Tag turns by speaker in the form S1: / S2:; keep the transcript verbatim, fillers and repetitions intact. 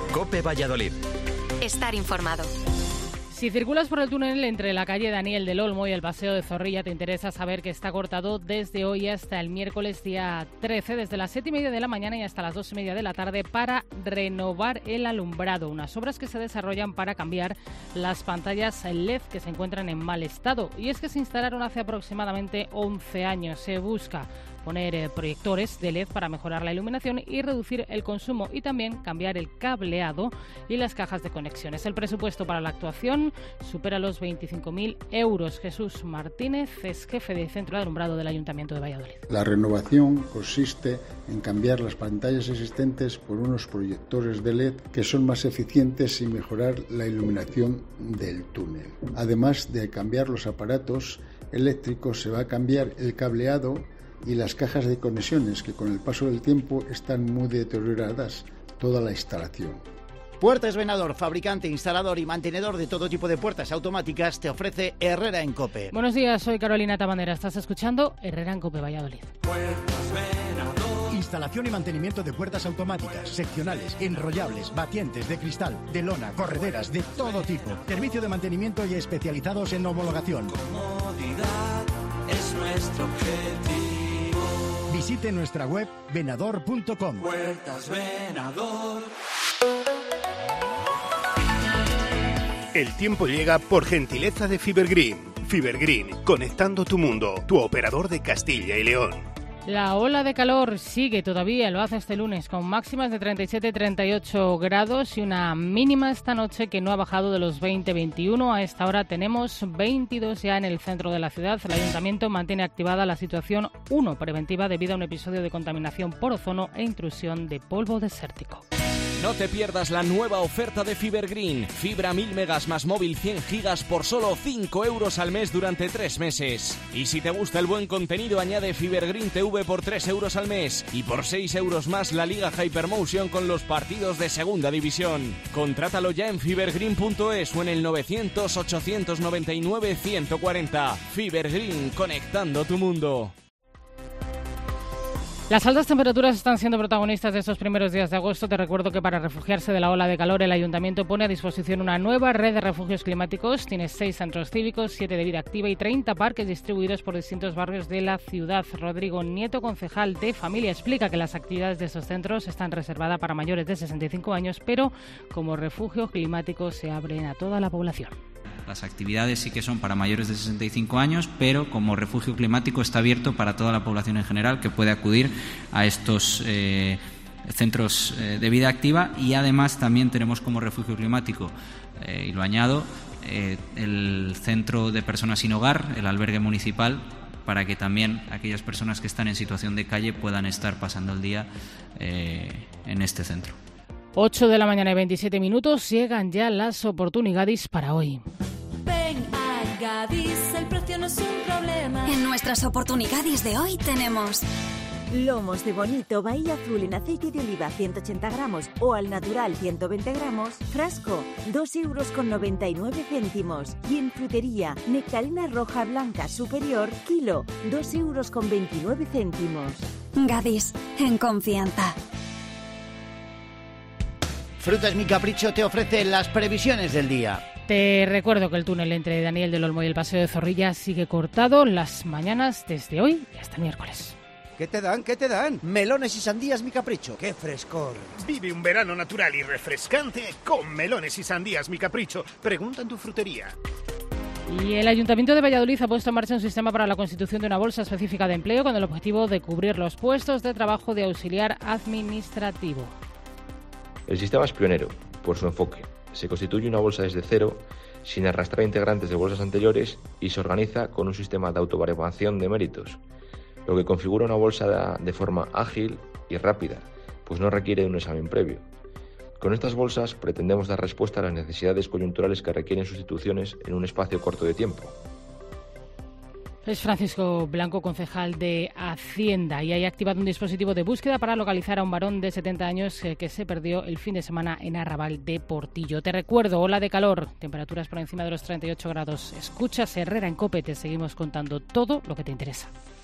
S1: COPE Valladolid.
S2: Estar informado.
S3: Si circulas por el túnel entre la calle Daniel del Olmo y el Paseo de Zorrilla, te interesa saber que está cortado desde hoy hasta el miércoles día trece, desde las siete y media de la mañana y hasta las dos y media de la tarde, para renovar el alumbrado. Unas obras que se desarrollan para cambiar las pantallas L E D que se encuentran en mal estado. Y es que se instalaron hace aproximadamente once años. Se busca poner eh, proyectores de L E D para mejorar la iluminación y reducir el consumo, y también cambiar el cableado y las cajas de conexiones. El presupuesto para la actuación supera los veinticinco mil euros. Jesús Martínez es jefe de Centro de Alumbrado del Ayuntamiento de Valladolid.
S4: La renovación consiste en cambiar las pantallas existentes por unos proyectores de L E D que son más eficientes y mejorar la iluminación del túnel. Además de cambiar los aparatos eléctricos, se va a cambiar el cableado y las cajas de conexiones, que con el paso del tiempo están muy deterioradas, toda la instalación.
S5: Puertas Venador, fabricante, instalador y mantenedor de todo tipo de puertas automáticas, te ofrece Herrera en COPE.
S3: Buenos días, soy Carolina Tabandera. Estás escuchando Herrera en COPE Valladolid.
S6: Puertas Venador.
S7: Instalación y mantenimiento de puertas automáticas, seccionales, enrollables, batientes, de cristal, de lona, correderas, de todo tipo. Servicio de mantenimiento y especializados en homologación.
S6: Comodidad es nuestro objetivo.
S7: Visite nuestra web venador punto com.
S6: Puertas Venador.
S8: El tiempo llega por gentileza de Fibergreen. Fibergreen, conectando tu mundo, tu operador de Castilla y León.
S3: La ola de calor sigue todavía, lo hace este lunes, con máximas de treinta y siete a treinta y ocho grados y una mínima esta noche que no ha bajado de los veinte a veintiuno. A esta hora tenemos veintidós ya en el centro de la ciudad. El ayuntamiento mantiene activada la situación uno preventiva debido a un episodio de contaminación por ozono e intrusión de polvo desértico.
S9: No te pierdas la nueva oferta de Fibergreen. Fibra mil megas más móvil cien gigas por solo cinco euros al mes durante tres meses. Y si te gusta el buen contenido, añade Fibergreen T V por tres euros al mes. Y por seis euros más la Liga Hypermotion con los partidos de Segunda División. Contrátalo ya en fibergreen punto es o en el novecientos ochocientos noventa y nueve ciento cuarenta. Fibergreen, conectando tu mundo.
S3: Las altas temperaturas están siendo protagonistas de estos primeros días de agosto. Te recuerdo que para refugiarse de la ola de calor, el Ayuntamiento pone a disposición una nueva red de refugios climáticos. Tiene seis centros cívicos, siete de vida activa y treinta parques distribuidos por distintos barrios de la ciudad. Rodrigo Nieto, concejal de Familia, explica que las actividades de estos centros están reservadas para mayores de sesenta y cinco años, pero como refugio climático se abren a toda la población.
S10: Las actividades sí que son para mayores de sesenta y cinco años, pero como refugio climático está abierto para toda la población en general que puede acudir a estos eh, centros eh, de vida activa. Y además también tenemos como refugio climático, eh, y lo añado, eh, el centro de personas sin hogar, el albergue municipal, para que también aquellas personas que están en situación de calle puedan estar pasando el día eh, en este centro.
S3: ocho de la mañana y veintisiete minutos, llegan ya las oportunidades para hoy.
S11: Ven a Gadis, el precio no es un problema.
S2: En nuestras oportunidades de hoy tenemos
S12: lomos de bonito Bahía Azul en aceite de oliva ciento ochenta gramos o al natural ciento veinte gramos, frasco dos euros con noventa y nueve céntimos. Y en frutería, nectarina roja blanca superior, kilo dos euros con veintinueve céntimos.
S2: Gadis, en confianza.
S5: Frutas Mi Capricho te ofrece las previsiones del día.
S3: Te recuerdo que el túnel entre Daniel del Olmo y el Paseo de Zorrilla sigue cortado las mañanas desde hoy y hasta el miércoles.
S13: ¿Qué te dan? ¿Qué te dan? Melones y sandías Mi Capricho. ¡Qué frescor!
S8: Vive un verano natural y refrescante con melones y sandías Mi Capricho. Pregunta en tu frutería.
S3: Y el Ayuntamiento de Valladolid ha puesto en marcha un sistema para la constitución de una bolsa específica de empleo con el objetivo de cubrir los puestos de trabajo de auxiliar administrativo.
S14: El sistema es pionero por su enfoque. Se constituye una bolsa desde cero, sin arrastrar integrantes de bolsas anteriores, y se organiza con un sistema de autoevaluación de méritos, lo que configura una bolsa de forma ágil y rápida, pues no requiere de un examen previo. Con estas bolsas pretendemos dar respuesta a las necesidades coyunturales que requieren sustituciones en un espacio corto de tiempo.
S3: Es Francisco Blanco, concejal de Hacienda, y hay activado un dispositivo de búsqueda para localizar a un varón de setenta años que se perdió el fin de semana en Arrabal de Portillo. Te recuerdo, ola de calor, temperaturas por encima de los treinta y ocho grados. Escuchas Herrera en COPE, te seguimos contando todo lo que te interesa.